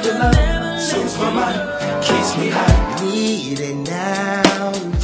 Your love soothes my mind, keeps me high. Need it now.